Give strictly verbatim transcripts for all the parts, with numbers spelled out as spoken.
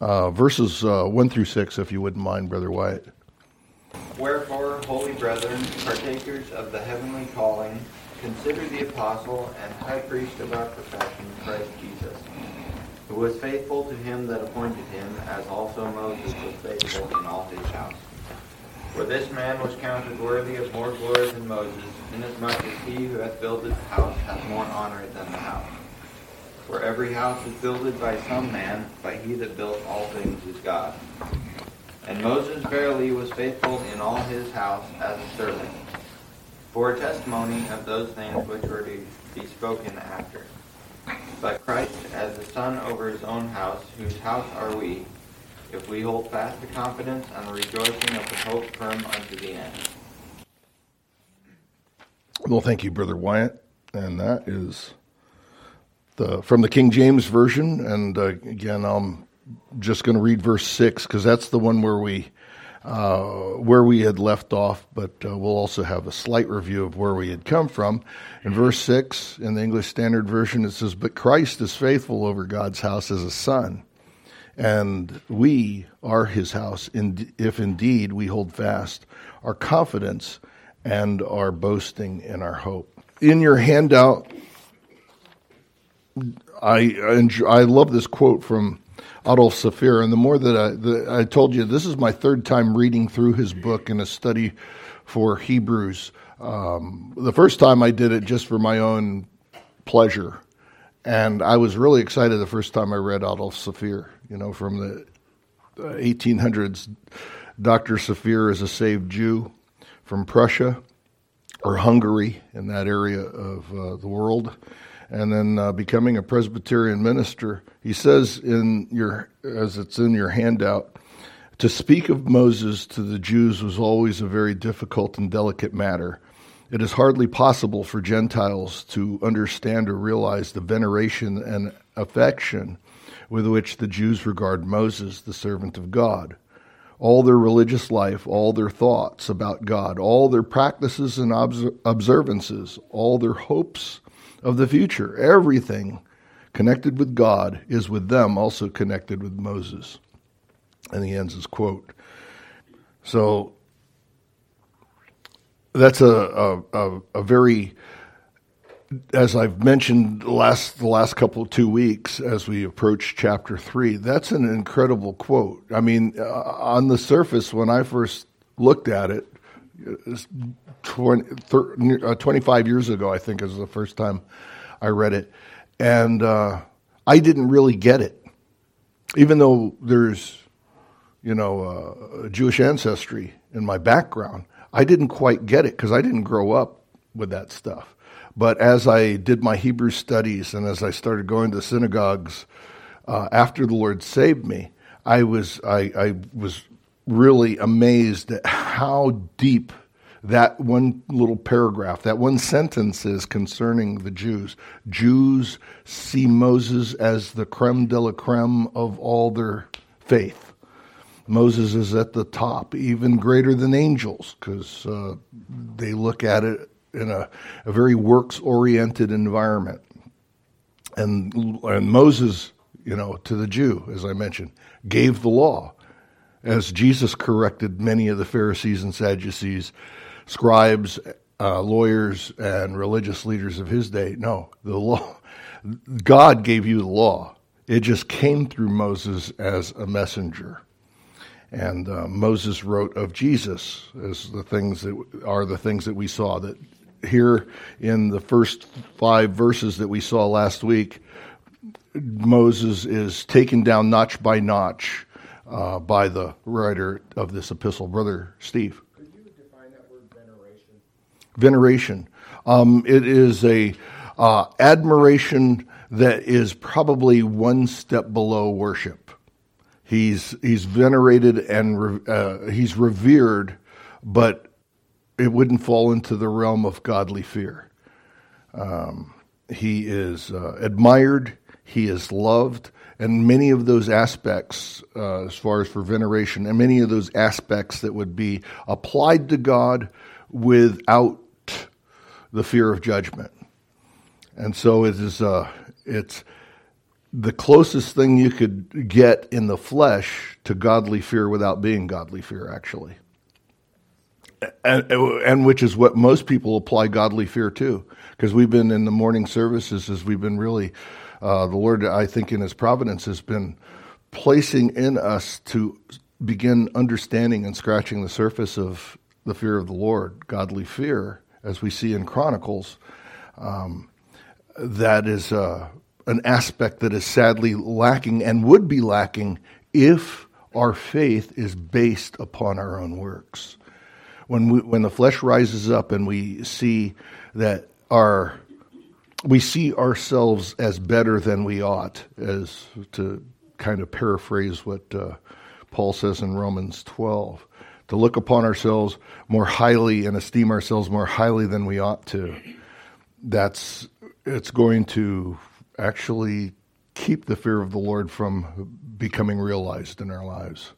uh, verses uh, one through six, if you wouldn't mind, Brother Wyatt. Wherefore, holy brethren, partakers of the heavenly calling, consider the apostle and high priest of our profession, Christ Jesus, who was faithful to him that appointed him, as also Moses was faithful in all his house. For this man was counted worthy of more glory than Moses, inasmuch as he who hath builded the house hath more honor than the house. For every house is builded by some man, but he that built all things is God. And Moses verily was faithful in all his house as a servant, for a testimony of those things which were to be spoken after. But Christ as the Son over his own house, whose house are we, if we hold fast the confidence and the rejoicing of the hope firm unto the end. Well, thank you, Brother Wyatt. And that is the from the King James Version. And uh, again, I'm just going to read verse six, because that's the one where we uh, where we had left off, but uh, we'll also have a slight review of where we had come from. In verse six, in the English Standard Version, it says, "But Christ is faithful over God's house as a son, and we are his house, if indeed we hold fast our confidence and our boasting in our hope." In your handout, I enjoy, I love this quote from Adolf Saphir, and the more that I, the, I told you, this is my third time reading through his book in a study for Hebrews. Um, the first time I did it just for my own pleasure, and I was really excited the first time I read Adolf Saphir. You know, from the eighteen hundreds, Doctor Saphir is a saved Jew from Prussia or Hungary, in that area of uh, the world, and then uh, becoming a Presbyterian minister. He says in your, as it's in your handout, to speak of Moses to the Jews was always a very difficult and delicate matter. It is hardly possible for Gentiles to understand or realize the veneration and affection with which the Jews regard Moses, the servant of God. All their religious life, all their thoughts about God, all their practices and obs- observances, all their hopes of the future, everything connected with God is with them also connected with Moses. And he ends his quote. So that's a a, a, a very, as I've mentioned last the last couple of two weeks as we approach chapter three, that's an incredible quote. I mean, uh, on the surface, when I first looked at it, twenty, thirty, uh, twenty-five years ago, I think is the first time I read it, and uh, I didn't really get it, even though there's, you know, uh, Jewish ancestry in my background. I didn't quite get it because I didn't grow up with that stuff. But as I did my Hebrew studies and as I started going to synagogues uh, after the Lord saved me, I was I, I was really amazed at how deep that one little paragraph, that one sentence is concerning the Jews. Jews see Moses as the creme de la creme of all their faith. Moses is at the top, even greater than angels, because uh, they look at it in a, a very works-oriented environment. And, and Moses, you know, to the Jew, as I mentioned, gave the law, as Jesus corrected many of the Pharisees and Sadducees, scribes, uh, lawyers, and religious leaders of his day. No, the law, God gave you the law. It just came through Moses as a messenger. And uh, Moses wrote of Jesus as the things that are the things that we saw. That here in the first five verses that we saw last week, Moses is taken down notch by notch uh, by the writer of this epistle, Brother Steve. Could you define that word veneration? Veneration. Um, it is a uh, admiration that is probably one step below worship. He's he's venerated and uh, he's revered, but it wouldn't fall into the realm of godly fear. Um, he is uh, admired, he is loved, and many of those aspects, uh, as far as for veneration, and many of those aspects that would be applied to God without the fear of judgment. And so it is. Uh, it's. the closest thing you could get in the flesh to godly fear without being godly fear, actually. And, and which is what most people apply godly fear to. Because we've been in the morning services, as we've been really, uh, the Lord, I think in His providence, has been placing in us to begin understanding and scratching the surface of the fear of the Lord, godly fear, as we see in Chronicles. Um, that is uh, an aspect that is sadly lacking and would be lacking if our faith is based upon our own works. When we, when the flesh rises up and we see that our we see ourselves as better than we ought, as to kind of paraphrase what uh, Paul says in Romans twelve, to look upon ourselves more highly and esteem ourselves more highly than we ought to. That's it's going to actually keep the fear of the Lord from becoming realized in our lives.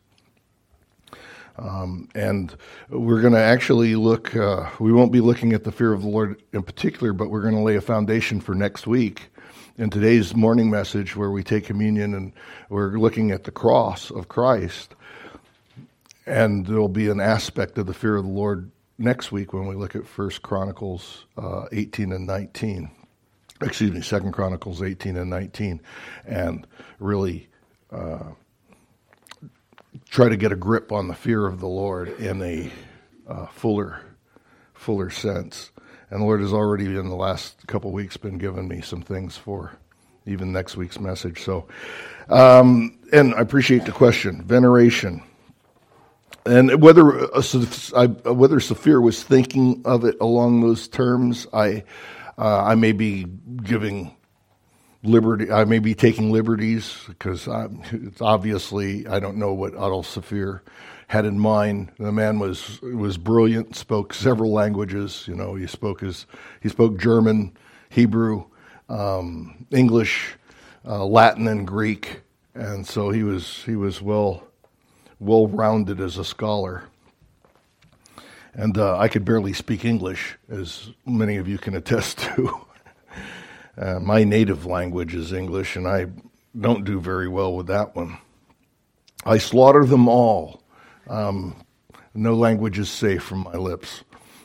Um, and we're going to actually look, uh, we won't be looking at the fear of the Lord in particular, but we're going to lay a foundation for next week in today's morning message where we take communion and we're looking at the cross of Christ. And there'll be an aspect of the fear of the Lord next week when we look at First Chronicles uh, eighteen and nineteen. Excuse me, Second Chronicles eighteen and nineteen. And really uh, try to get a grip on the fear of the Lord in a uh, fuller, fuller sense. And the Lord has already, in the last couple of weeks, been giving me some things for even next week's message. So, um, and I appreciate the question, veneration. And whether uh, whether Saphir was thinking of it along those terms, I uh, I may be giving liberty. I may be taking liberties because it's obviously I don't know what Adolf Saphir had in mind. The man was was brilliant, spoke several languages. You know, he spoke his he spoke German, Hebrew, um, English, uh, Latin, and Greek, and so he was he was well. well-rounded as a scholar. And uh, I could barely speak English, as many of you can attest to. uh, my native language is English, and I don't do very well with that one. I slaughter them all. Um, no language is safe from my lips.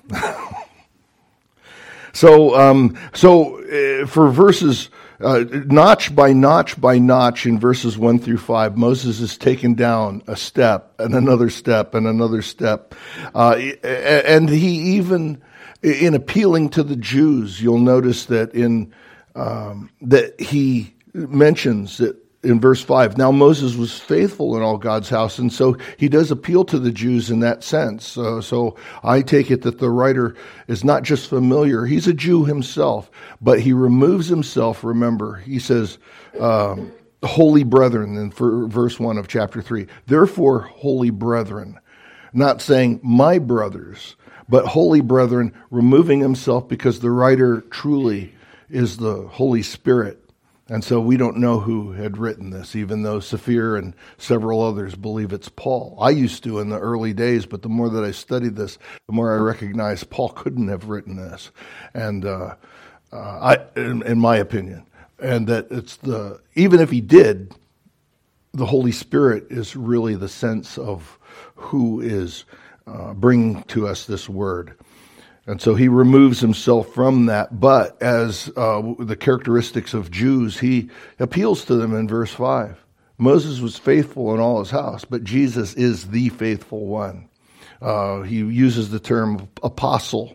so, um, so uh, for verses... Uh, notch by notch by notch in verses one through five, Moses is taken down a step and another step and another step. Uh, and he even, in appealing to the Jews, you'll notice that in um, that he mentions that in verse five, now Moses was faithful in all God's house, and so he does appeal to the Jews in that sense. Uh, so I take it that the writer is not just familiar, he's a Jew himself, but he removes himself, remember, he says, um, holy brethren, in verse one of chapter three, therefore holy brethren, not saying my brothers, but holy brethren, removing himself because the writer truly is the Holy Spirit. And so we don't know who had written this, even though Saphir and several others believe it's Paul. I used to in the early days, but the more that I studied this, the more I recognize Paul couldn't have written this, and uh, uh, I, in, in my opinion, and that it's the even if he did, the Holy Spirit is really the sense of who is uh, bringing to us this word. And so he removes himself from that, but as uh, the characteristics of Jews, he appeals to them in verse five. Moses was faithful in all his house, but Jesus is the faithful one. Uh, he uses the term apostle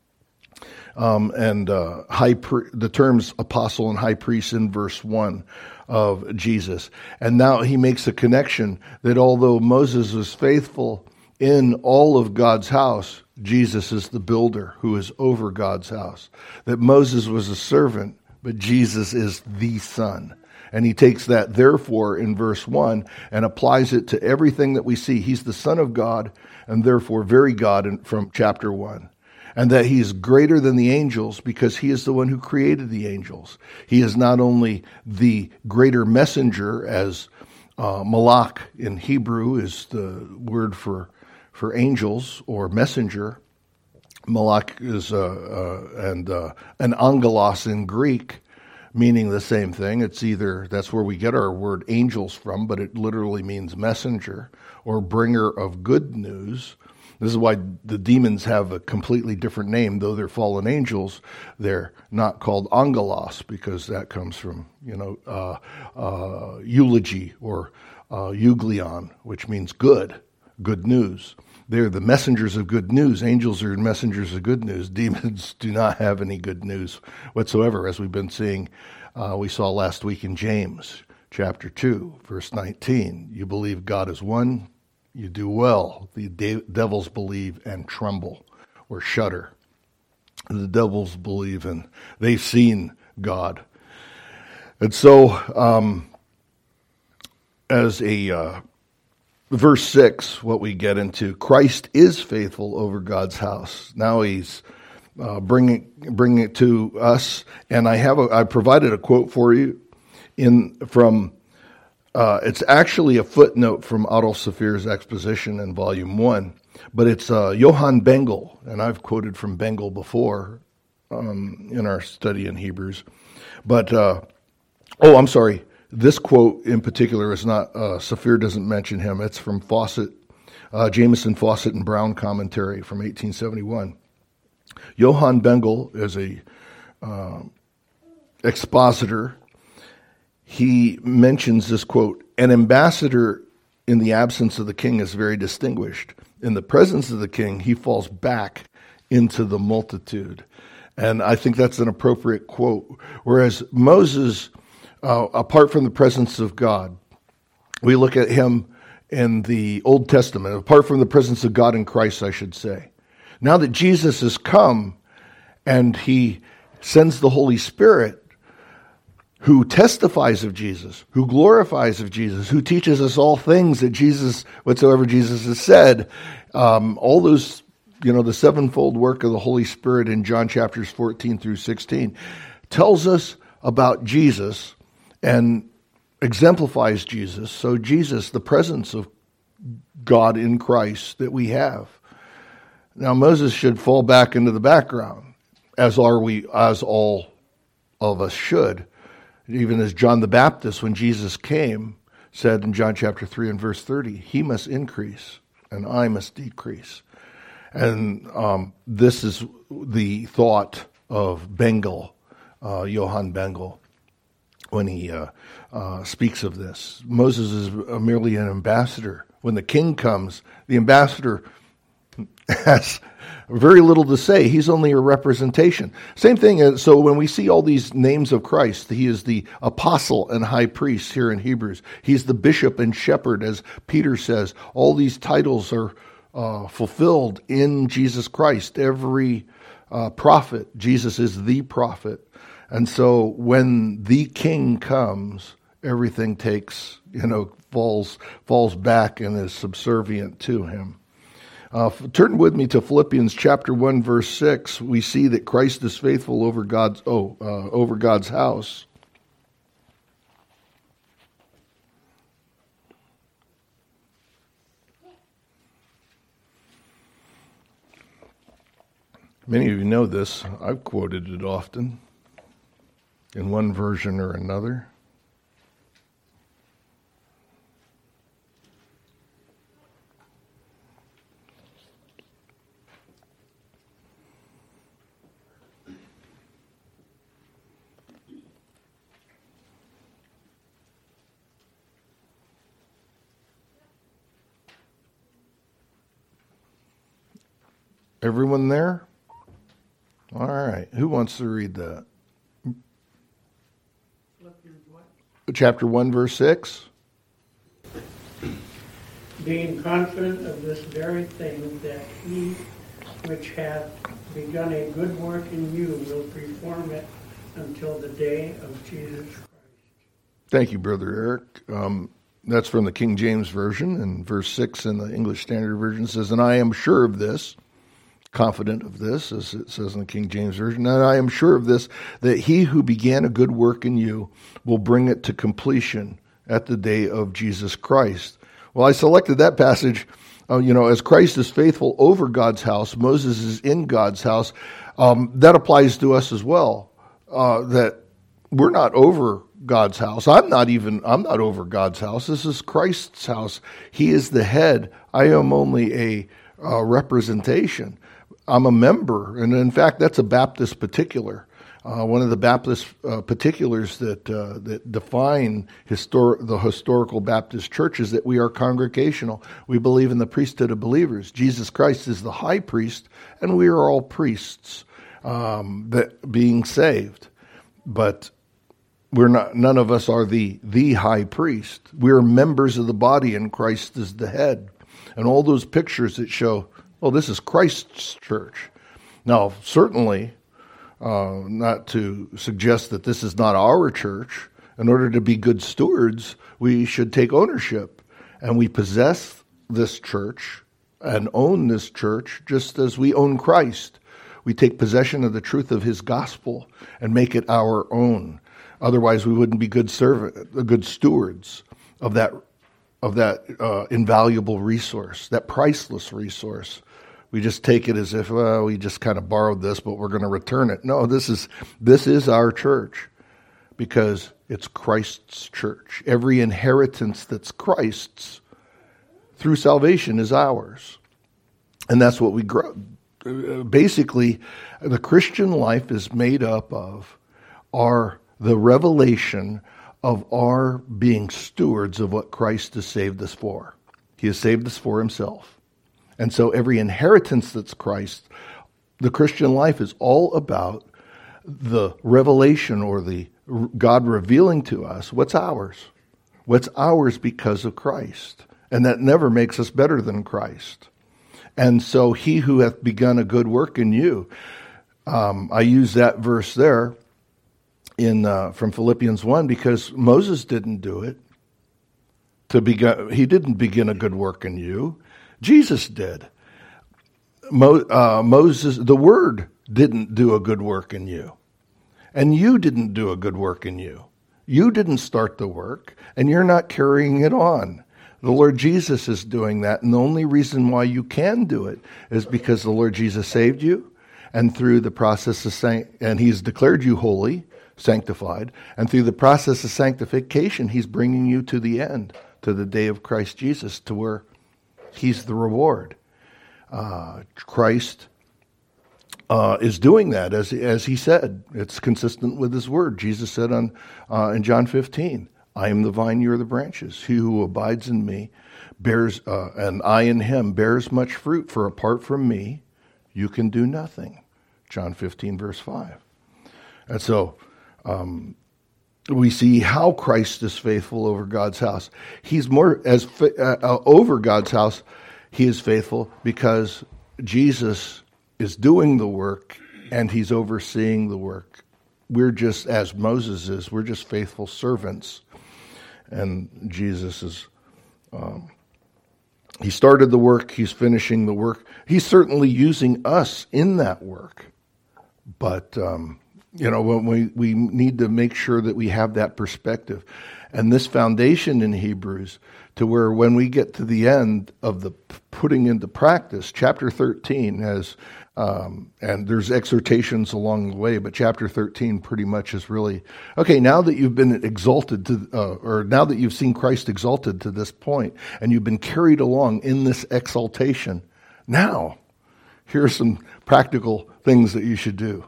um, and uh, high pri- the terms apostle and high priest in verse one of Jesus. And now he makes a connection that although Moses was faithful in all of God's house, Jesus is the builder who is over God's house. That Moses was a servant, but Jesus is the son. And he takes that therefore in verse one and applies it to everything that we see. He's the Son of God and therefore very God in, from chapter one. And that he's greater than the angels because he is the one who created the angels. He is not only the greater messenger, as uh, malach in Hebrew is the word for for angels or messenger. Malach is uh, uh, and uh, an angelos in Greek, meaning the same thing. It's either, that's where we get our word angels from, but it literally means messenger or bringer of good news. This is why the demons have a completely different name. Though they're fallen angels, they're not called angelos, because that comes from, you know, uh, uh, eulogy or uh, euglion, which means good, good news. They're the messengers of good news. Angels are messengers of good news. Demons do not have any good news whatsoever, as we've been seeing. Uh, we saw last week in James chapter two, verse nineteen. You believe God is one, you do well. The de- devils believe and tremble or shudder. The devils believe and they've seen God. And so, um, as a uh, verse six, what we get into, Christ is faithful over God's house. Now he's uh, bringing bringing it to us, and I have a, I provided a quote for you in from. Uh, it's actually a footnote from Adolf Saphir's exposition in volume one, but it's uh, Johann Bengel, and I've quoted from Bengel before um, in our study in Hebrews. But, uh, oh, I'm sorry, this quote in particular is not, uh, Saphir doesn't mention him. It's from Fawcett, uh, Jameson, Fawcett, and Brown commentary from eighteen seventy-one. Johann Bengel is a uh, expositor. He mentions this quote, an ambassador in the absence of the king is very distinguished. In the presence of the king, he falls back into the multitude. And I think that's an appropriate quote. Whereas Moses, uh, apart from the presence of God, we look at him in the Old Testament, apart from the presence of God in Christ, I should say. Now that Jesus has come and he sends the Holy Spirit, who testifies of Jesus, who glorifies of Jesus, who teaches us all things that Jesus, whatsoever Jesus has said, um, all those, you know, the sevenfold work of the Holy Spirit in John chapters fourteen through sixteen tells us about Jesus and exemplifies Jesus. So Jesus, the presence of God in Christ that we have. Now Moses should fall back into the background, as are we, as all of us should. Even as John the Baptist, when Jesus came, said in John chapter three and verse thirty, he must increase and I must decrease. And um, this is the thought of Bengel, uh, Johann Bengel, when he uh, uh, speaks of this. Moses is merely an ambassador. When the king comes, the ambassador has very little to say. He's only a representation. Same thing as, so when we see all these names of Christ, he is the apostle and high priest here in Hebrews. He's the bishop and shepherd, as Peter says. All these titles are uh, fulfilled in Jesus Christ. Every uh, prophet, Jesus is the prophet. And so when the king comes, everything takes, you know, falls, falls back and is subservient to him. Uh, turn with me to Philippians chapter one, verse six. We see that Christ is faithful over God's oh uh, over God's house. Many of you know this. I've quoted it often in one version or another. Everyone there? All right. Who wants to read that? Chapter one, verse six. Being confident of this very thing, that he which hath begun a good work in you will perform it until the day of Jesus Christ. Thank you, Brother Eric. Um, that's from the King James Version, and verse six in the English Standard Version says, and I am sure of this, confident of this, as it says in the King James Version, and I am sure of this, that he who began a good work in you will bring it to completion at the day of Jesus Christ. Well, I selected that passage, uh, you know, as Christ is faithful over God's house, Moses is in God's house. Um, that applies to us as well, uh, that we're not over God's house. I'm not even, I'm not over God's house. This is Christ's house. He is the head. I am only a, a representation. I'm a member. And in fact, that's a Baptist particular. Uh, one of the Baptist uh, particulars that uh, that define histor- the historical Baptist church is that we are congregational. We believe in the priesthood of believers. Jesus Christ is the high priest, and we are all priests um, that being saved. But we're not. None of us are the the high priest. We are members of the body, and Christ is the head. And all those pictures that show, well, this is Christ's church. Now, certainly. Uh, not to suggest that this is not our church. In order to be good stewards, we should take ownership. And we possess this church and own this church just as we own Christ. We take possession of the truth of his gospel and make it our own. Otherwise, we wouldn't be good servant, good stewards of that, of that uh, invaluable resource, that priceless resource. We just take it as if, well, we just kind of borrowed this, but we're going to return it. No, this is this is our church because it's Christ's church. Every inheritance that's Christ's through salvation is ours. And that's what we grow. Basically, the Christian life is made up of our the revelation of our being stewards of what Christ has saved us for. He has saved us for himself. And so every inheritance that's Christ, the Christian life is all about the revelation or the God revealing to us what's ours. What's ours because of Christ. And that never makes us better than Christ. And so he who hath begun a good work in you, um, I use that verse there in uh, from Philippians one because Moses didn't do it. To begin, he didn't begin a good work in you. Jesus did. Mo, uh, Moses, the Word didn't do a good work in you. And you didn't do a good work in you. You didn't start the work, and you're not carrying it on. The Lord Jesus is doing that, and the only reason why you can do it is because the Lord Jesus saved you, and through the process of sanct- and He's declared you holy, sanctified, and through the process of sanctification, He's bringing you to the end, to the day of Christ Jesus, to where He's the reward. Uh, Christ uh, is doing that, as as He said. It's consistent with His word. Jesus said on uh, in John fifteen, "I am the vine, you are the branches. He who abides in me bears, uh, and I in him bears much fruit. For apart from me, you can do nothing." John fifteen, verse five. And so um, we see how Christ is faithful over God's house. He's more as uh, uh, over God's house. He is faithful because Jesus is doing the work and He's overseeing the work. We're just, as Moses is, we're just faithful servants. And Jesus is, um, He started the work, He's finishing the work. He's certainly using us in that work. But, um, you know, when we, we need to make sure that we have that perspective. And this foundation in Hebrews, to where when we get to the end of the putting into practice, chapter thirteen has, um, and there's exhortations along the way, but chapter thirteen pretty much is really, okay, now that you've been exalted to, uh, or now that you've seen Christ exalted to this point, and you've been carried along in this exaltation, now, here are some practical things that you should do.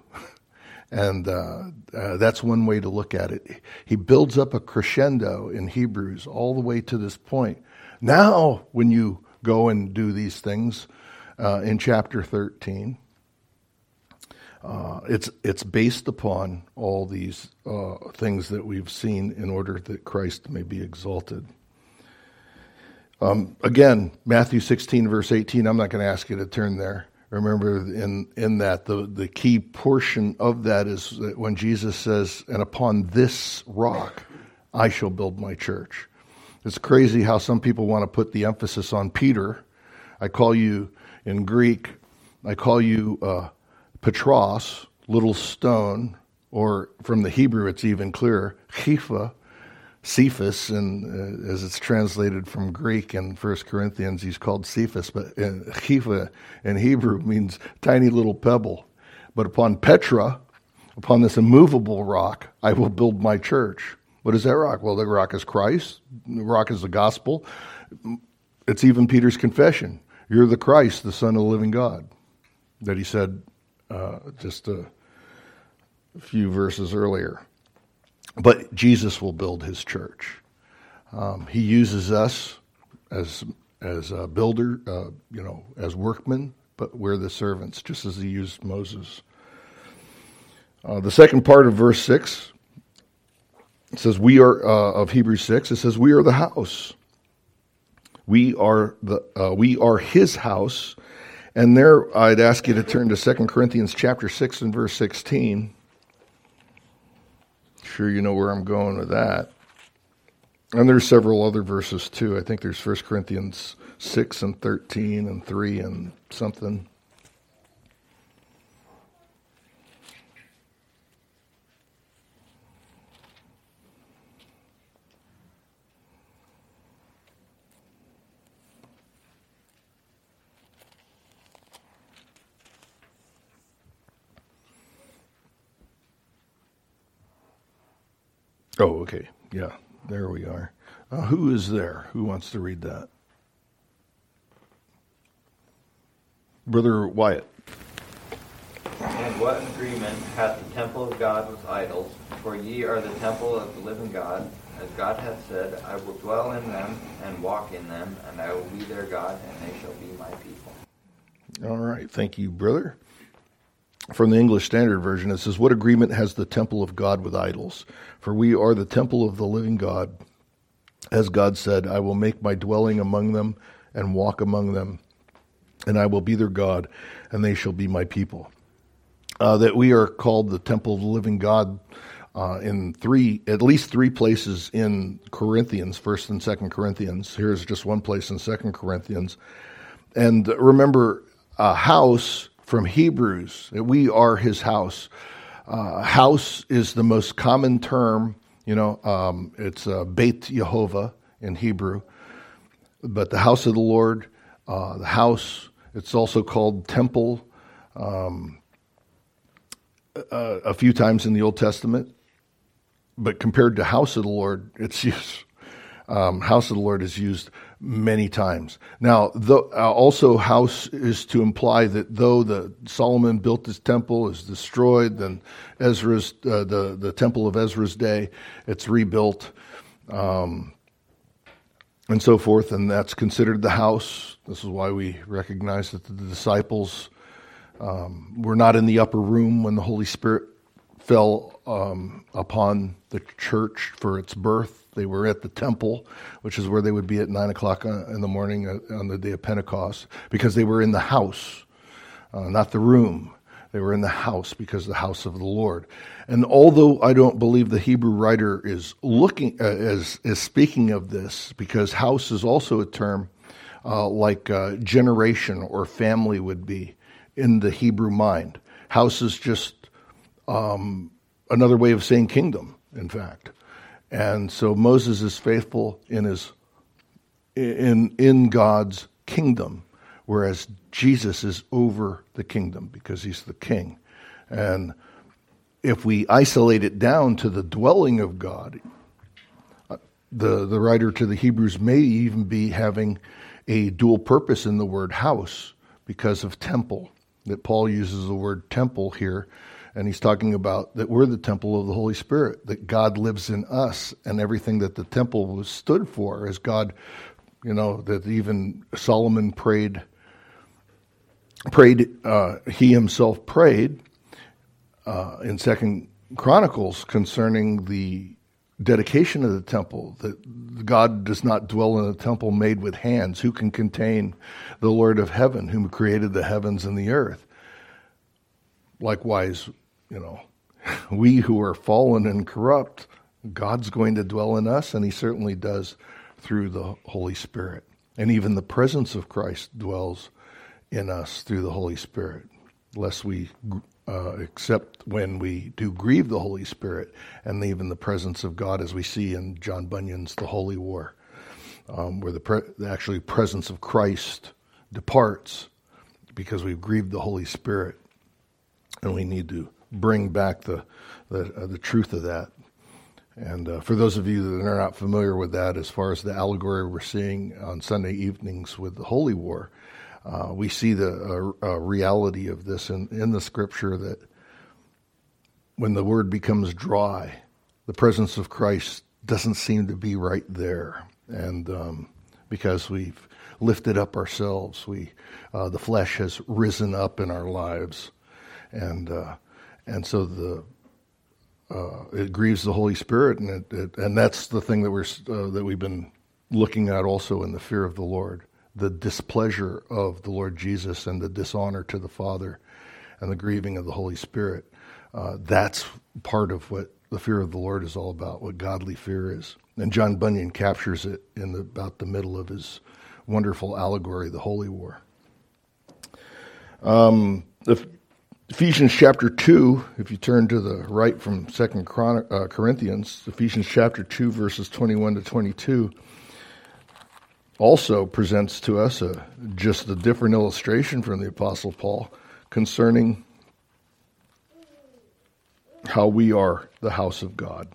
And uh, uh, that's one way to look at it. He builds up a crescendo in Hebrews all the way to this point. Now, when you go and do these things uh, in chapter thirteen, uh, it's it's based upon all these uh, things that we've seen in order that Christ may be exalted. Um, again, Matthew sixteen, verse eighteen, I'm not going to ask you to turn there. Remember, in, in that, the, the key portion of that is that when Jesus says, "And upon this rock I shall build my church." It's crazy how some people want to put the emphasis on Peter. I call you, in Greek, I call you uh, Petros, little stone, or from the Hebrew it's even clearer, Kepha, Cephas, and uh, as it's translated from Greek in First Corinthians, he's called Cephas, but uh, Kepha in Hebrew means tiny little pebble. But upon Petra, Upon this immovable rock, I will build my church. What is that rock? Well, the rock is Christ. The rock is the gospel. It's even Peter's confession. You're the Christ, the Son of the living God, that he said uh, just a few verses earlier. But Jesus will build his church. Um, he uses us as as a builder, uh, you know, as workmen, but we're the servants, just as he used Moses. Uh, the second part of verse six, it says, we are, uh, of Hebrews six, it says, we are the house. We are the uh, we are his house. And there I'd ask you to turn to Second Corinthians chapter six and verse sixteen. Sure you know where I'm going with that. And there's several other verses too. I think there's First Corinthians six and thirteen and three and something. Oh, okay. Yeah, there we are. Uh, who is there? Who wants to read that? Brother Wyatt. And what agreement hath the temple of God with idols? For ye are the temple of the living God. As God hath said, I will dwell in them and walk in them, and I will be their God, and they shall be my people. All right. Thank you, brother. From the English Standard Version, it says, what agreement has the temple of God with idols? For we are the temple of the living God. As God said, I will make my dwelling among them and walk among them, and I will be their God, and they shall be my people. Uh, that we are called the temple of the living God uh, in three, at least three places in Corinthians, First and Second Corinthians. Here's just one place in Second Corinthians. And remember, a house from Hebrews, that we are his house. Uh, house is the most common term, you know, um, it's uh, Beit Yehovah in Hebrew, but the house of the Lord, uh, the house, it's also called temple um, a, a few times in the Old Testament, but compared to house of the Lord, it's used, um, house of the Lord is used many times. Now, the, uh, also house is to imply that though the Solomon built his temple, is destroyed, then Ezra's uh, the the temple of Ezra's day, it's rebuilt, um, and so forth, and that's considered the house. This is why we recognize that the disciples um, were not in the upper room when the Holy Spirit fell um, upon the church for its birth. They were at the temple, which is where they would be at nine o'clock in the morning on the day of Pentecost, because they were in the house, uh, not the room. They were in the house because the house of the Lord. And although I don't believe the Hebrew writer is looking uh, as is speaking of this, because house is also a term uh, like uh, generation or family would be in the Hebrew mind. House is just um, another way of saying kingdom, in fact. And so Moses is faithful in his in in God's kingdom, whereas Jesus is over the kingdom because he's the king. And if we isolate it down to the dwelling of God, the the writer to the Hebrews may even be having a dual purpose in the word house because of temple. That Paul uses the word temple here. And he's talking about that we're the temple of the Holy Spirit, that God lives in us, and everything that the temple was stood for as God, you know, that even Solomon prayed, prayed, uh, he himself prayed uh, in Second Chronicles concerning the dedication of the temple, that God does not dwell in a temple made with hands. Who can contain the Lord of heaven, whom created the heavens and the earth? Likewise, you know, we who are fallen and corrupt, God's going to dwell in us, and he certainly does through the Holy Spirit. And even the presence of Christ dwells in us through the Holy Spirit, lest we uh, accept when we do grieve the Holy Spirit, and even the presence of God, as we see in John Bunyan's The Holy War, um, where the, pre- the actually presence of Christ departs because we've grieved the Holy Spirit. And we need to bring back the the, uh, the truth of that. And uh, for those of you that are not familiar with that, as far as the allegory we're seeing on Sunday evenings with the Holy War, uh, we see the uh, uh, reality of this in, in the Scripture, that when the Word becomes dry, the presence of Christ doesn't seem to be right there. And um, because we've lifted up ourselves, we uh, the flesh has risen up in our lives. And uh, and so the Uh, it grieves the Holy Spirit, and it, it, and that's the thing that we're uh, that we've been looking at also in the fear of the Lord, the displeasure of the Lord Jesus, and the dishonor to the Father, and the grieving of the Holy Spirit. Uh, that's part of what the fear of the Lord is all about, what godly fear is. And John Bunyan captures it in the, about the middle of his wonderful allegory, The Holy War. Um, the Ephesians chapter two, if you turn to the right from Second uh, Corinthians, Ephesians chapter two, verses twenty-one to twenty-two, also presents to us a, just a different illustration from the Apostle Paul concerning how we are the house of God.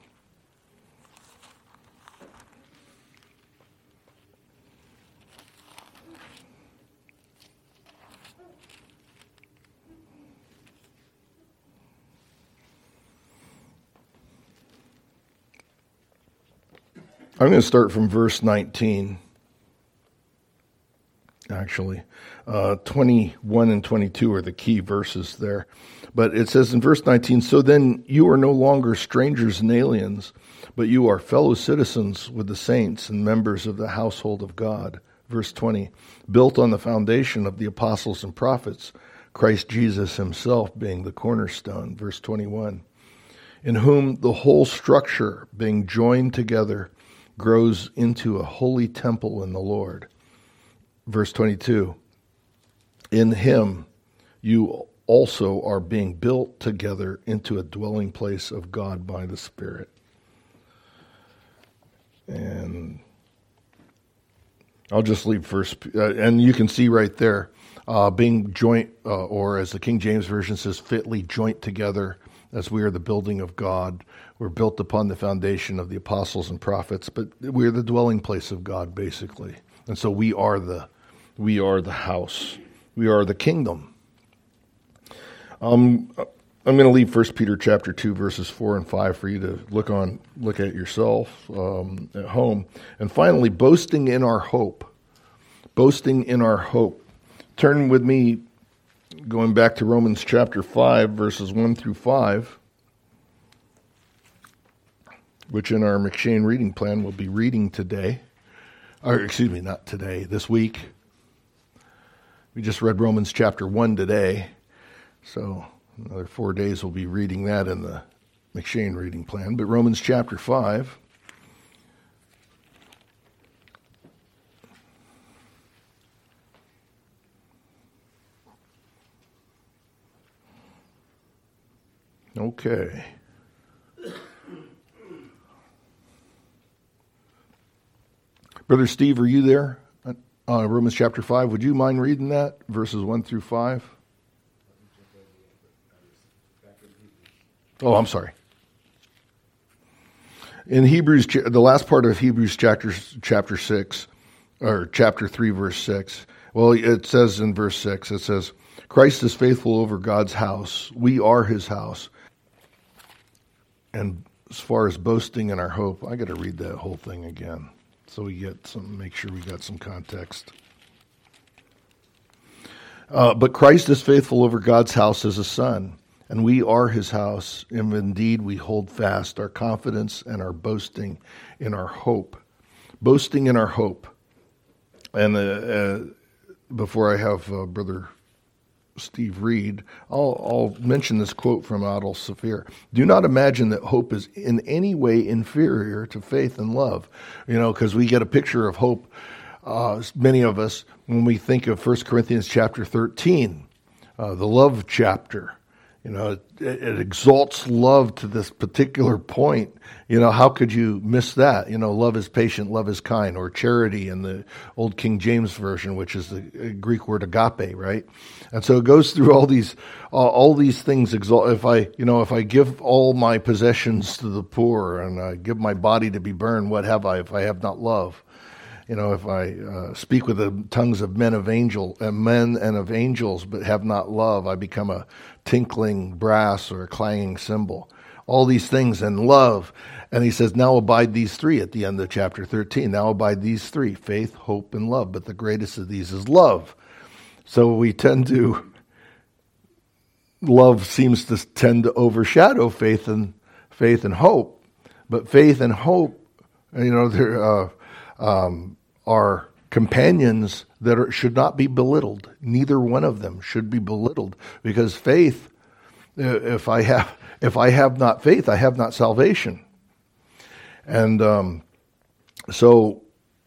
I'm going to start from verse nineteen, actually. Uh, twenty-one and twenty-two are the key verses there. But it says in verse nineteen, "So then you are no longer strangers and aliens, but you are fellow citizens with the saints and members of the household of God." Verse twenty, "Built on the foundation of the apostles and prophets, Christ Jesus himself being the cornerstone." Verse twenty-one, "In whom the whole structure being joined together grows into a holy temple in the Lord." Verse twenty-two, "In him you also are being built together into a dwelling place of God by the Spirit." And I'll just leave first, uh, and you can see right there, uh, being joint, uh, or as the King James Version says, fitly joint together, as we are the building of God. We're built upon the foundation of the apostles and prophets, but we're the dwelling place of God, basically. And so we are the we are the house. We are the kingdom. Um, I'm going to leave First Peter chapter two, verses four and five for you to look on, look at yourself um, at home. And finally, boasting in our hope. Boasting in our hope. Turn with me, going back to Romans chapter five, verses one through five, which in our McShane reading plan we'll be reading today. Or, excuse me, not today, this week. We just read Romans chapter one today, so another four days we'll be reading that in the McShane reading plan. But Romans chapter five, okay. Brother Steve, are you there? Uh, Romans chapter five. Would you mind reading that, verses one through five? Oh, I'm sorry. In Hebrews, the last part of Hebrews chapter chapter six, or chapter three, verse six. Well, it says in verse six, it says, "Christ is faithful over God's house. We are his house." And as far as boasting in our hope, I got to read that whole thing again, so we get some, make sure we got some context. Uh, "But Christ is faithful over God's house as a son, and we are his house, and indeed we hold fast our confidence and our boasting in our hope." Boasting in our hope. And uh, uh, before I have uh, Brother Steve read, I'll, I'll mention this quote from Adolf Saphir. "Do not imagine that hope is in any way inferior to faith and love." You know, because we get a picture of hope, uh, many of us, when we think of First Corinthians chapter thirteen, uh, the love chapter. You know, it, it exalts love to this particular point. You know, how could you miss that? You know, love is patient, love is kind, or charity in the old King James Version, which is the Greek word agape, right? And so it goes through all these, uh, all these things. Exalt. If I, you know, if I give all my possessions to the poor and I give my body to be burned, what have I if I have not love? You know, if I uh, speak with the tongues of men of angel, uh, men and of angels, but have not love, I become a tinkling brass or a clanging cymbal. All these things and love. And he says, now abide these three at the end of chapter thirteen. Now abide these three, faith, hope, and love. But the greatest of these is love. So we tend to, love seems to tend to overshadow faith and faith and hope. But faith and hope, you know, they're, uh, um, are companions that are, should not be belittled. Neither one of them should be belittled, because faith, if I have, if I have not faith, I have not salvation. And um, so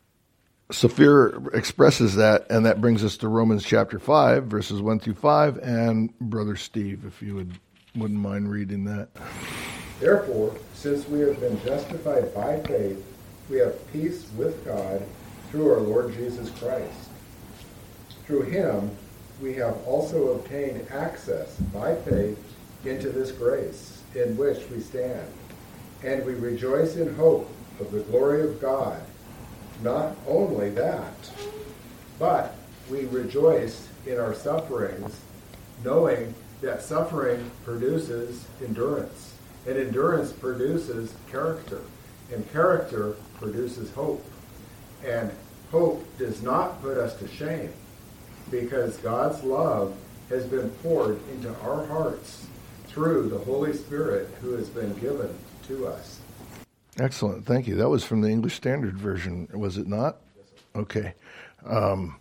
Saphir expresses that, and that brings us to Romans chapter five, verses one through five. And Brother Steve, if you would, wouldn't mind reading that. Therefore, since we have been justified by faith, we have peace with God through our Lord Jesus Christ. Through him, we have also obtained access by faith into this grace in which we stand, and we rejoice in hope of the glory of God. Not only that, but we rejoice in our sufferings, knowing that suffering produces endurance, and endurance produces character, and character produces hope. And hope does not put us to shame, because God's love has been poured into our hearts through the Holy Spirit who has been given to us. Excellent. Thank you. That was from the English Standard Version, was it not? Yes, sir. Okay. Um,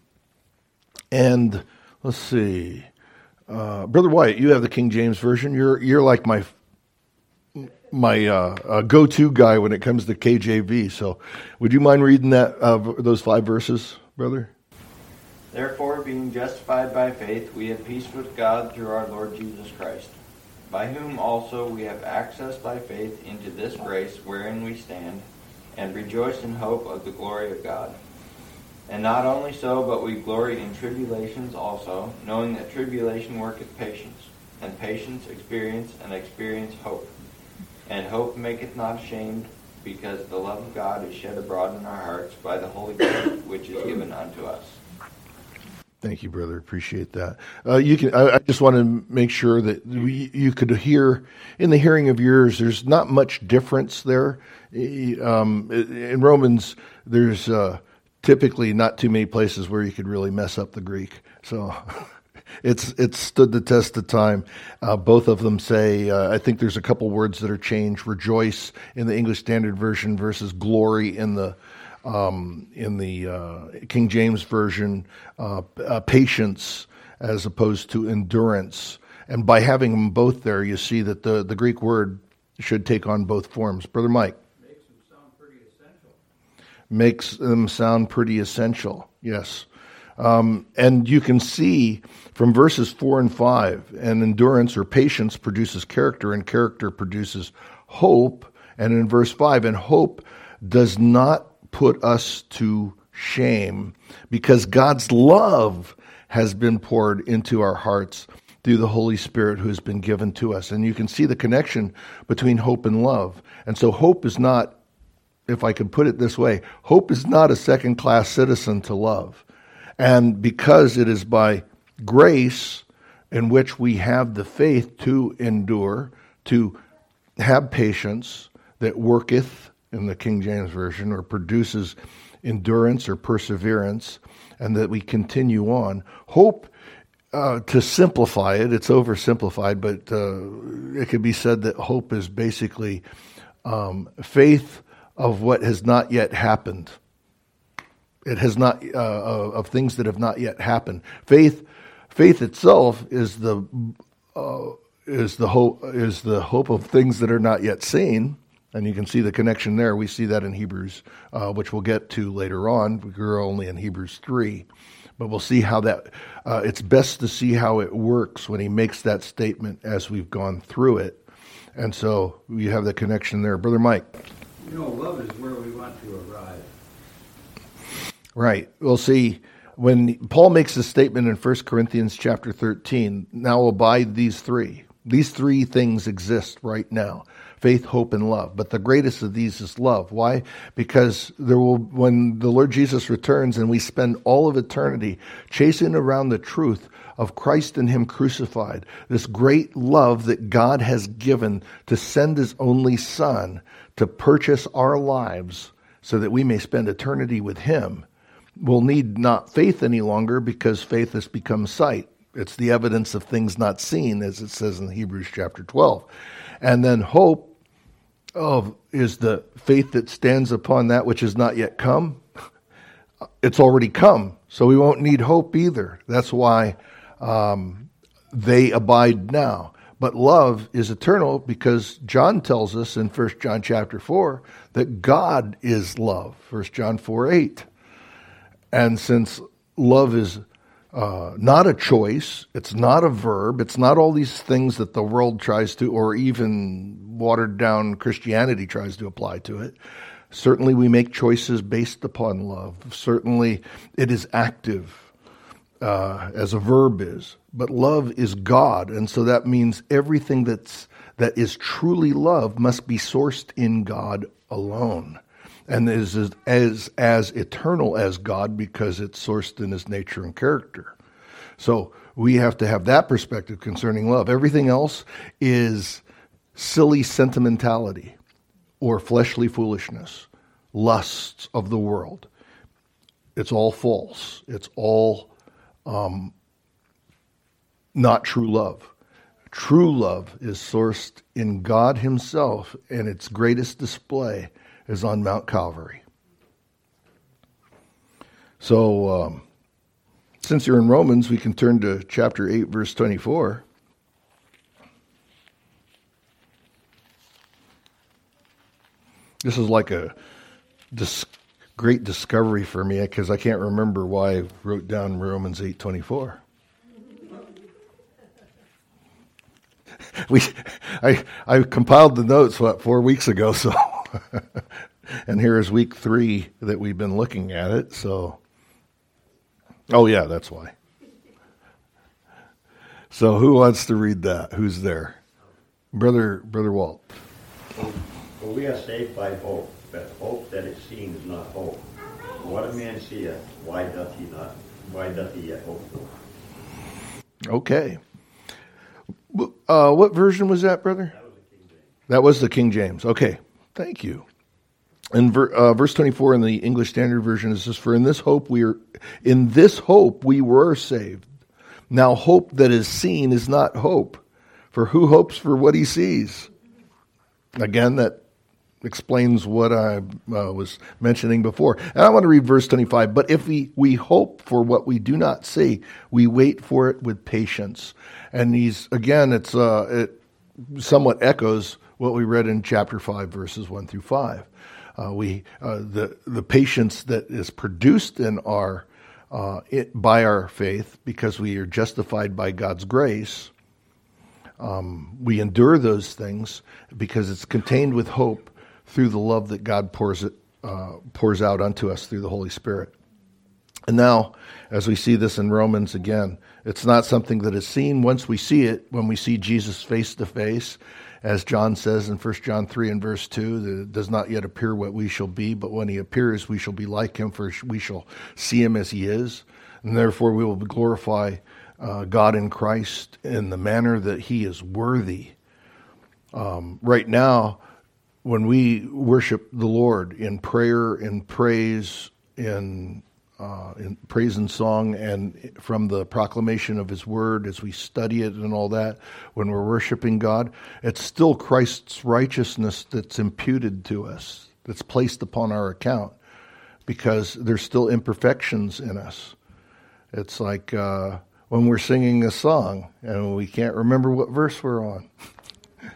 and let's see. Uh, Brother White, you have the King James Version. You're you're like my my uh, uh, go-to guy when it comes to K J V. So would you mind reading that uh, those five verses, brother? Therefore, being justified by faith, we have peace with God through our Lord Jesus Christ, by whom also we have access by faith into this grace wherein we stand, and rejoice in hope of the glory of God. And not only so, but we glory in tribulations also, knowing that tribulation worketh patience, and patience experience, and experience hope. And hope maketh not ashamed, because the love of God is shed abroad in our hearts by the Holy Ghost, which is given unto us. Thank you, brother. Appreciate that. Uh, you can. I, I just want to make sure that we, you could hear in the hearing of yours. There's not much difference there. Um, in Romans, there's uh, typically not too many places where you could really mess up the Greek. So it's it's stood the test of time. Uh, both of them say. Uh, I think there's a couple words that are changed. Rejoice in the English Standard Version versus glory in the. Um, in the uh, King James Version, uh, uh, patience as opposed to endurance. And by having them both there, you see that the, the Greek word should take on both forms. Brother Mike. Makes them sound pretty essential. Makes them sound pretty essential, yes. Um, and you can see from verses four and five, and endurance or patience produces character, and character produces hope. And in verse five, and hope does not put us to shame, because God's love has been poured into our hearts through the Holy Spirit who has been given to us. And you can see the connection between hope and love. And so hope is not, if I could put it this way, hope is not a second-class citizen to love. And because it is by grace in which we have the faith to endure, to have patience that worketh, in the King James Version, or produces endurance or perseverance, and that we continue on. Hope, uh, to simplify it, it's oversimplified, but uh, it could be said that hope is basically um, faith of what has not yet happened. It has not, uh, of things that have not yet happened. Faith, faith itself is the uh, is the hope is the hope of things that are not yet seen. And you can see the connection there. We see that in Hebrews, uh, which we'll get to later on. We're only in Hebrews three. But we'll see how that, uh, it's best to see how it works when he makes that statement as we've gone through it. And so we have the connection there. Brother Mike. You know, love is where we want to arrive. Right. We'll see. When Paul makes a statement in First Corinthians chapter thirteen, now abide these three. These three things exist right now. Faith, hope, and love. But the greatest of these is love. Why? Because there will, when the Lord Jesus returns and we spend all of eternity chasing around the truth of Christ and Him crucified, this great love that God has given to send His only Son to purchase our lives so that we may spend eternity with Him, we'll need not faith any longer, because faith has become sight. It's the evidence of things not seen, as it says in Hebrews chapter twelve. And then hope of is the faith that stands upon that which has not yet come. It's already come, so we won't need hope either. That's why um, they abide now. But love is eternal, because John tells us in First John chapter four that God is love. First John four eight. And since love is uh, not a choice, it's not a verb, it's not all these things that the world tries to, or even watered down Christianity tries to apply to it. Certainly we make choices based upon love. Certainly it is active, uh, as a verb is. But love is God, and so that means everything that's that is truly love must be sourced in God alone, and is as, as as eternal as God, because it's sourced in His nature and character. So we have to have that perspective concerning love. Everything else is silly sentimentality or fleshly foolishness, lusts of the world. It's all false. It's all um, not true love. True love is sourced in God Himself, and its greatest display is on Mount Calvary. So, um, since you're in Romans, we can turn to chapter eight, verse twenty-four. This is like a dis- great discovery for me, because I can't remember why I wrote down Romans eight twenty-four. We, I, I compiled the notes what four weeks ago, so and here is week three that we've been looking at it. So, oh yeah, that's why. So, who wants to read that? Who's there, brother? Brother Walt. For we are saved by hope, but hope that is seen is not hope. What a man seeth, why doth he not? Why doth he yet hope for? Okay. Uh, what version was that, brother? That was the King James. That was the King James. Okay, thank you. In ver, uh, verse twenty-four in the English Standard Version, it says, "For in this hope we are, in this hope we were saved. Now hope that is seen is not hope, for who hopes for what he sees?" Again, that explains what I uh, was mentioning before. And I want to read verse twenty-five. "But if we, we hope for what we do not see, we wait for it with patience." And he's, again, it's uh, it somewhat echoes what we read in chapter five, verses one through five. Uh, we uh, the the patience that is produced in our uh, it, by our faith, because we are justified by God's grace. Um, we endure those things because it's contained with hope through the love that God pours it uh, pours out unto us through the Holy Spirit. And now, as we see this in Romans again, it's not something that is seen. Once we see it, when we see Jesus face to face, as John says in First John three and verse two, that it does not yet appear what we shall be, but when He appears, we shall be like Him, for we shall see Him as He is. And therefore we will glorify uh, God in Christ in the manner that He is worthy. Um, right now, when we worship the Lord in prayer, in praise, in Uh, in praise and song, and from the proclamation of His word as we study it and all that, when we're worshiping God, it's still Christ's righteousness that's imputed to us, that's placed upon our account, because there's still imperfections in us. It's like uh, when we're singing a song and we can't remember what verse we're on.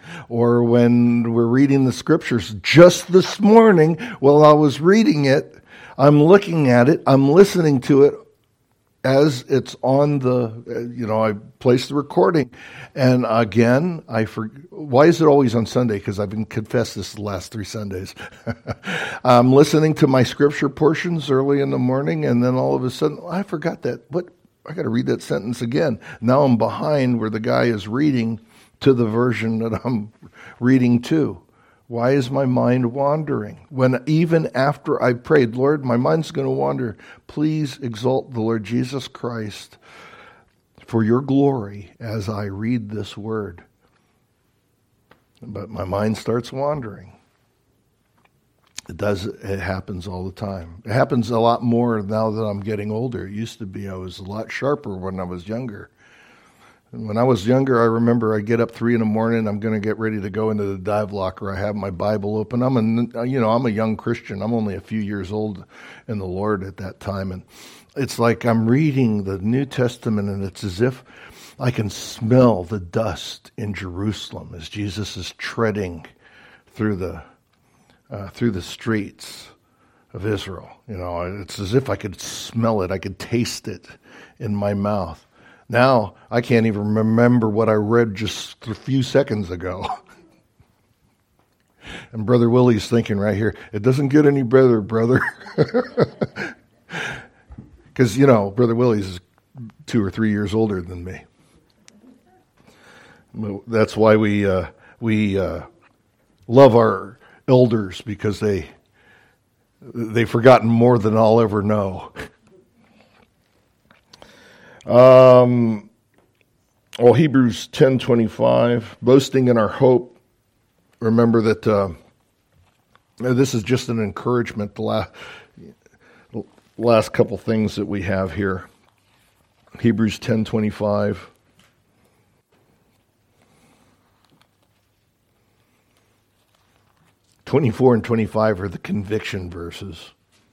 Or when we're reading the scriptures, just this morning, while I was reading it, I'm looking at it, I'm listening to it as it's on the, you know, I placed the recording. And again, I for, why is it always on Sunday? Because I've been confessed this the last three Sundays. I'm listening to my scripture portions early in the morning, and then all of a sudden, I forgot that. What? I got to read that sentence again. Now I'm behind where the guy is reading to the version that I'm reading to. Why is my mind wandering? When even after I prayed, Lord, my mind's going to wander. Please exalt the Lord Jesus Christ for your glory as I read this word. But my mind starts wandering. It does. It happens all the time. It happens a lot more now that I'm getting older. It used to be I was a lot sharper when I was younger. And when I was younger, I remember I get up three in the morning. I'm going to get ready to go into the dive locker. I have my Bible open. I'm a, you know, I'm a young Christian. I'm only a few years old in the Lord at that time, and it's like I'm reading the New Testament, and it's as if I can smell the dust in Jerusalem as Jesus is treading through the uh, through the streets of Israel. You know, it's as if I could smell it. I could taste it in my mouth. Now, I can't even remember what I read just a few seconds ago. And Brother Willie's thinking right here, it doesn't get any better, brother. Because, you know, Brother Willie's two or three years older than me. That's why we uh, we uh, love our elders, because they, they've forgotten more than I'll ever know. Um, well, Hebrews ten twenty-five, boasting in our hope. Remember that uh, this is just an encouragement. The last, last couple things that we have here. Hebrews ten twenty-five. twenty-four and twenty-five are the conviction verses.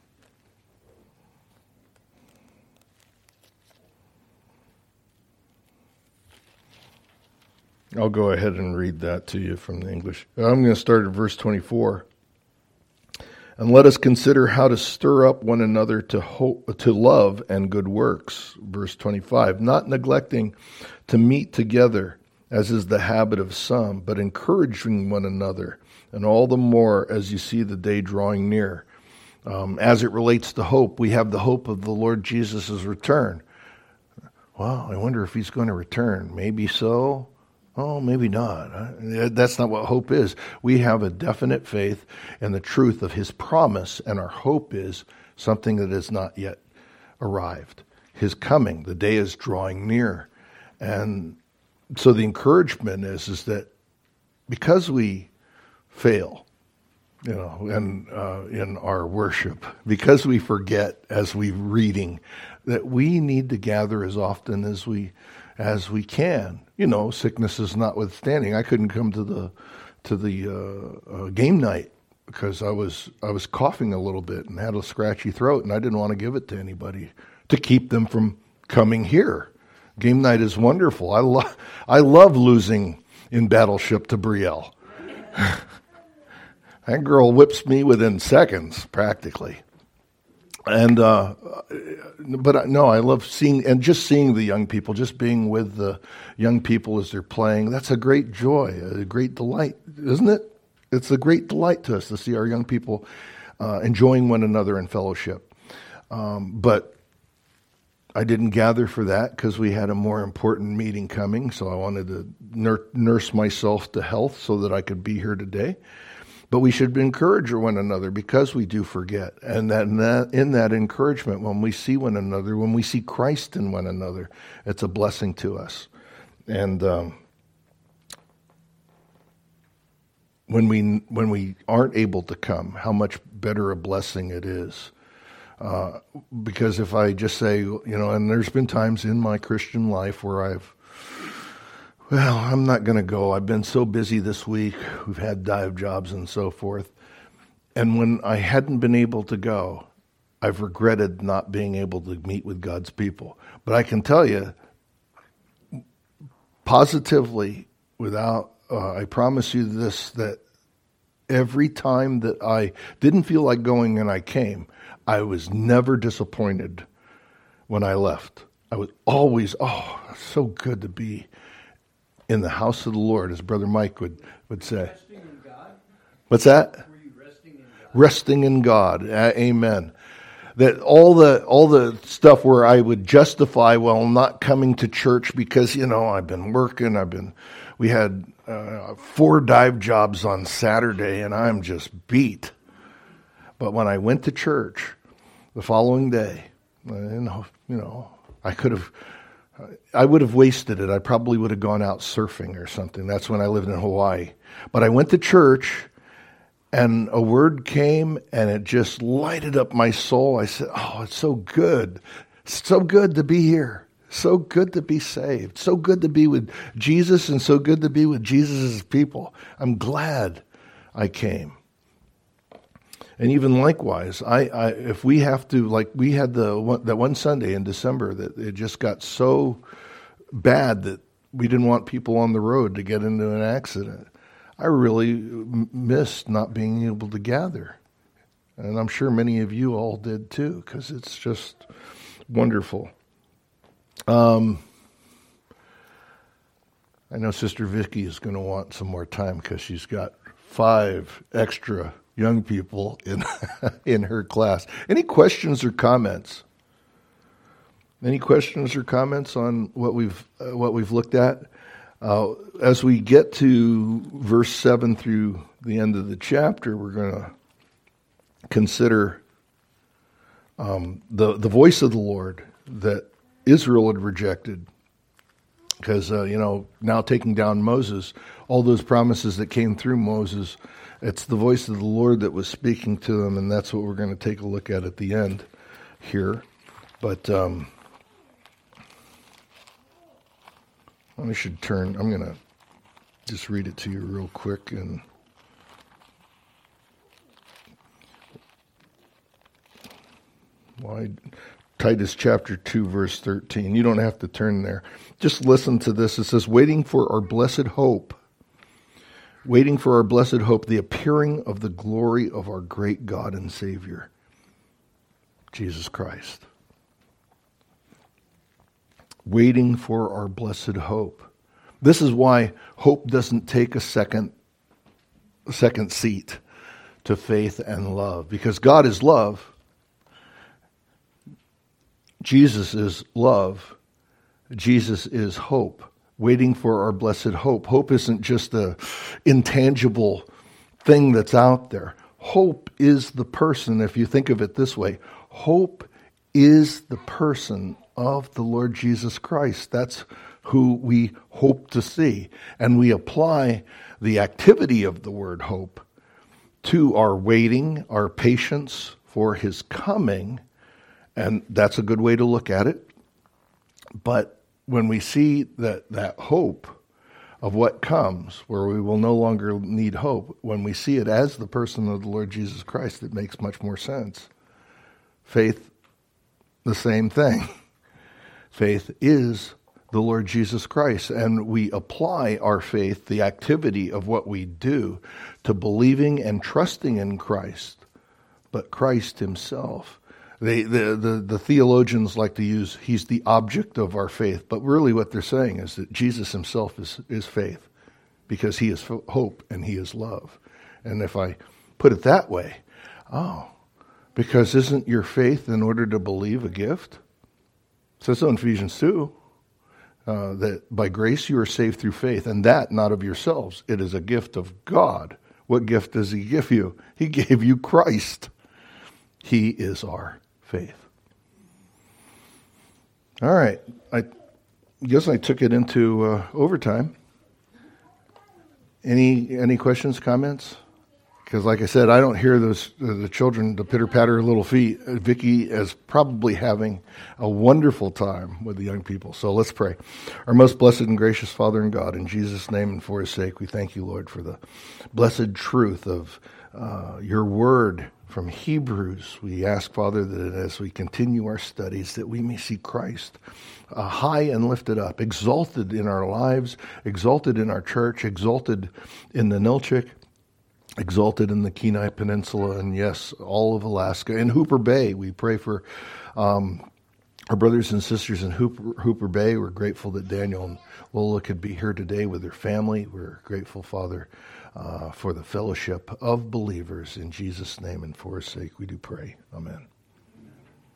I'll go ahead and read that to you from the English. I'm going to start at verse twenty-four. And let us consider how to stir up one another to hope, to love and good works. Verse twenty-five. Not neglecting to meet together, as is the habit of some, but encouraging one another, and all the more as you see the day drawing near. Um, as it relates to hope, we have the hope of the Lord Jesus' return. Well, I wonder if he's going to return. Maybe so. Oh, maybe not. That's not what hope is. We have a definite faith in the truth of his promise, and our hope is something that has not yet arrived. His coming, the day is drawing near. And so the encouragement is, is that because we fail, you know, and uh, in our worship, because we forget as we reading, that we need to gather as often as we as we can. You know, sickness is notwithstanding. I couldn't come to the to the uh, uh, game night because I was I was coughing a little bit and had a scratchy throat, and I didn't want to give it to anybody to keep them from coming here. Game night is wonderful. I love I love losing in Battleship to Brielle. That girl whips me within seconds, practically. And, uh, but no, I love seeing, and just seeing the young people, just being with the young people as they're playing. That's a great joy, a great delight, isn't it? It's a great delight to us to see our young people uh, enjoying one another in fellowship. Um, but I didn't gather for that because we had a more important meeting coming, so I wanted to nur- nurse myself to health so that I could be here today. But we should encourage one another because we do forget. And that in, that in that encouragement, when we see one another, when we see Christ in one another, it's a blessing to us. And um, when we when we aren't able to come, how much better a blessing it is. Uh, because if I just say, you know, and there's been times in my Christian life where I've Well, I'm not going to go. I've been so busy this week. We've had dive jobs and so forth. And when I hadn't been able to go, I've regretted not being able to meet with God's people. But I can tell you, positively, without uh, I promise you this, that every time that I didn't feel like going and I came, I was never disappointed when I left. I was always, oh, it's so good to be in the house of the Lord, as Brother Mike would, would say. Resting in God? What's that? Were you resting in God? Resting in God. Uh, amen. That all the all the stuff where I would justify, well, I'm not coming to church because, you know, I've been working, I've been, we had uh, four dive jobs on Saturday and I'm just beat. But when I went to church the following day, you know, you know, I could have, I would have wasted it. I probably would have gone out surfing or something. That's when I lived in Hawaii. But I went to church, and a word came, and it just lighted up my soul. I said, oh, it's so good. It's so good to be here. So good to be saved. So good to be with Jesus, and so good to be with Jesus' people. I'm glad I came. And even likewise, I, I if we have to, like we had the one, that one Sunday in December that it just got so bad that we didn't want people on the road to get into an accident. I really missed not being able to gather. And I'm sure many of you all did too, because it's just wonderful. Um, I know Sister Vicky is going to want some more time because she's got five extra young people in in her class. Any questions or comments? Any questions or comments on what we've uh, what we've looked at? Uh, as we get to verse seven through the end of the chapter, we're going to consider um, the the voice of the Lord that Israel had rejected. Because uh, you know, now taking down Moses, all those promises that came through Moses, it's the voice of the Lord that was speaking to them, and that's what we're going to take a look at at the end here. But um, I should turn, I'm going to just read it to you real quick. And why Titus chapter two, verse thirteen. You don't have to turn there. Just listen to this. It says, waiting for our blessed hope. Waiting for our blessed hope, the appearing of the glory of our great God and Savior, Jesus Christ. Waiting for our blessed hope. This is why hope doesn't take a second, a second seat to faith and love. Because God is love. Jesus is love. Jesus is hope. Waiting for our blessed hope. Hope isn't just a intangible thing that's out there. Hope is the person, if you think of it this way. Hope is the person of the Lord Jesus Christ. That's who we hope to see. And we apply the activity of the word hope to our waiting, our patience for his coming. And that's a good way to look at it. But when we see that, that hope of what comes, where we will no longer need hope, when we see it as the person of the Lord Jesus Christ, it makes much more sense. Faith, the same thing. Faith is the Lord Jesus Christ, and we apply our faith, the activity of what we do, to believing and trusting in Christ, but Christ himself. They, the, the, the theologians like to use, he's the object of our faith. But really what they're saying is that Jesus himself is, is faith, because he is hope and he is love. And if I put it that way, oh, because isn't your faith in order to believe a gift? It says so in Ephesians two, uh, that by grace you are saved through faith, and that not of yourselves. It is a gift of God. What gift does he give you? He gave you Christ. He is our faith. All right. I guess I took it into uh, overtime. Any any questions, comments? Because like I said, I don't hear those uh, the children, the pitter-patter little feet. Uh, Vicky is probably having a wonderful time with the young people. So let's pray. Our most blessed and gracious Father and God, in Jesus' name and for his sake, we thank you, Lord, for the blessed truth of uh, your word, from Hebrews. We ask, Father, that as we continue our studies, that we may see Christ uh, high and lifted up, exalted in our lives, exalted in our church, exalted in the Nilchik, exalted in the Kenai Peninsula, and yes, all of Alaska. And Hooper Bay, we pray for um, our brothers and sisters in Hooper, Hooper Bay. We're grateful that Daniel and Lola could be here today with their family. We're grateful, Father, uh, for the fellowship of believers. In Jesus' name and for his sake, we do pray. Amen.